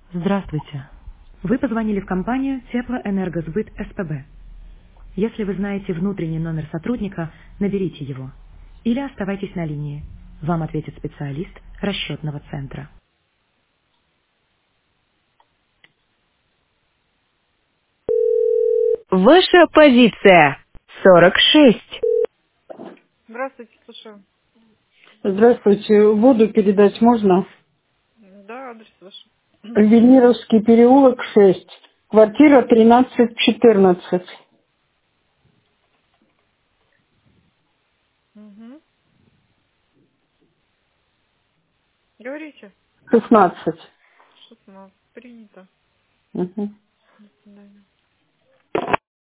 Здравствуйте. Вы позвонили в компанию Теплоэнергосбыт СПБ. Если вы знаете внутренний номер сотрудника, наберите его. Или оставайтесь на линии. Вам ответит специалист расчетного центра. Ваша позиция 46. Здравствуйте, слушаю. Здравствуйте. Воду передать можно? Да, адрес ваш. Венеровский переулок, 6. Квартира 1314. Угу. Говорите. 16. 16. Принято. Мгм. До свидания.